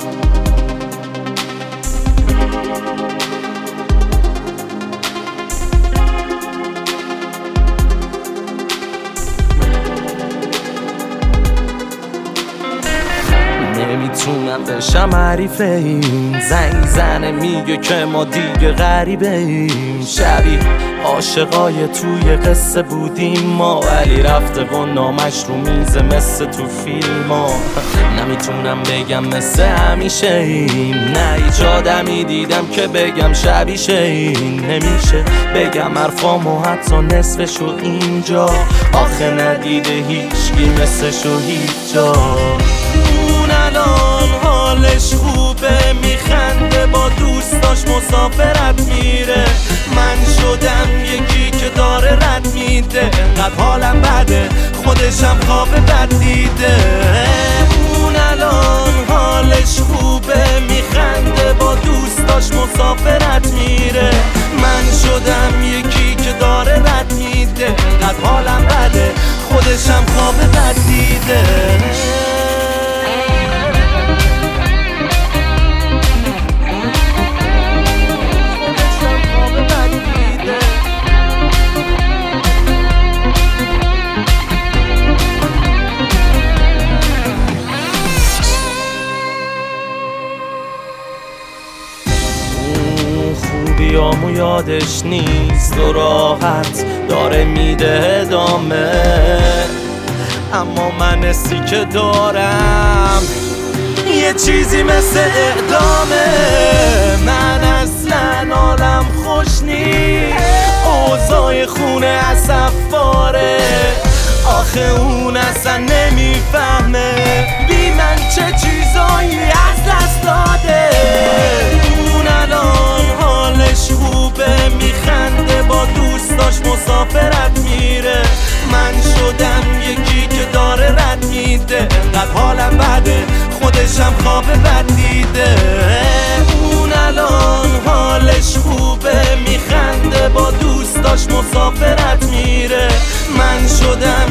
نمیتونم بشم حریف این زنگ زنه میگه که ما دیگه غریبه ایم. شبیه عاشقای توی قصه بودیم ما، ولی رفته و نامش رو میزه مثل تو فیلم ها. نمیتونم بگم مثل همیشه ایم، نه هیچ آدمی دیدم که بگم شبیشه این. نمیشه بگم حرفامو حتی نصفشو اینجا، آخه ندیده هیچکی مثلشو هیچ جا. اون الان حالش خوبه، میخنده با دوستاش مسافرت میره. من شدم یکی که داره رد میده، انقدر حالم بده خودشم خواب بد دیده. اون الان حالش خوبه، میخنده با دوستاش مسافرت میره. من شدم یکی که داره رد میده، انقدر حالم بده خودشم خواب بد دیده. خوبیامو یادش نیست و راحت داره میده ادامه، اما من حسی که دارم یه چیزی مثل اعدامه. من اصلا حالم خوش نیست، اوضاع خونه اصفاره. آخه اون اصلا نمیفهمه بی من چه چیزایی از دست داده. اون الان حالش خوبه، میخنده با دوستاش مسافرت میره. من شدم یکی که داره رد میده، انقدر حالم بده خودشم خواب بد دیده. اون الان حالش خوبه، میخنده با دوستاش مسافرت میره. من شدم